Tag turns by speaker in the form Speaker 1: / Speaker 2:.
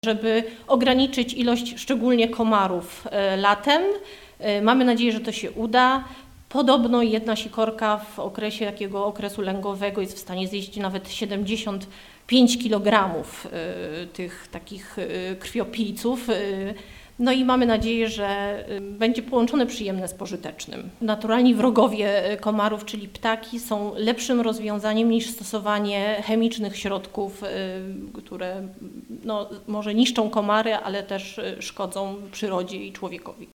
Speaker 1: żeby ograniczyć ilość szczególnie komarów latem. Mamy nadzieję, że to się uda. Podobno jedna sikorka w okresie takiego okresu lęgowego jest w stanie zjeść nawet 75 kg tych takich krwiopijców. No i mamy nadzieję, że będzie połączone przyjemne z pożytecznym. Naturalni wrogowie komarów, czyli ptaki, są lepszym rozwiązaniem niż stosowanie chemicznych środków, które może niszczą komary, ale też szkodzą przyrodzie i człowiekowi.